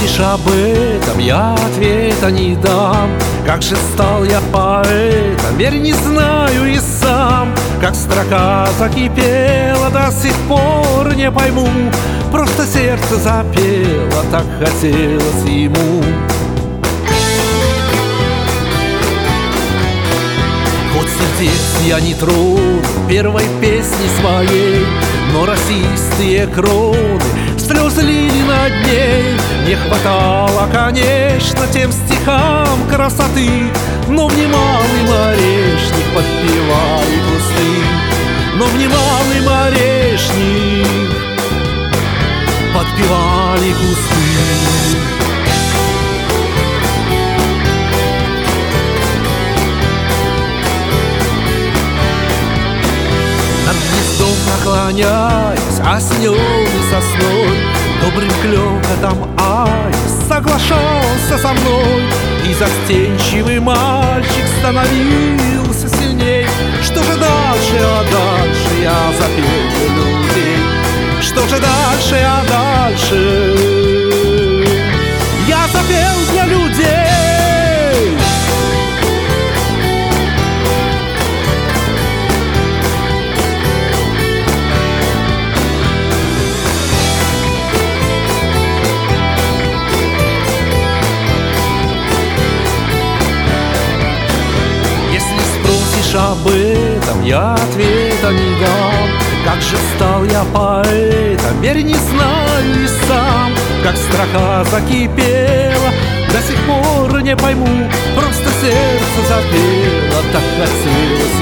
спросишь об этом, я ответа не дам. Как же стал я поэтом, верь, не знаю и сам. Как строка закипела, до сих пор не пойму. Просто сердце запело, так хотелось ему. Хоть сердец я не трону первой песни своей, но росистые кроны слезы лили над ней. Не хватало, конечно, тем стихам красоты, но в немалый орешник подпевали грустным. Но в немалый орешник подпевали кусты. Над гнездом наклоняясь, оснём и сосной, добрым клёкотом аист соглашался со мной. И застенчивый мальчик становился сильней. Что же дальше, а дальше я запел для людей. Что же дальше, а дальше я запел для людей. Об этом я ответа не дам. Как же стал я поэтом, верь, не знаю и сам. Как строка закипела, до сих пор не пойму. Просто сердце запело, так хотелось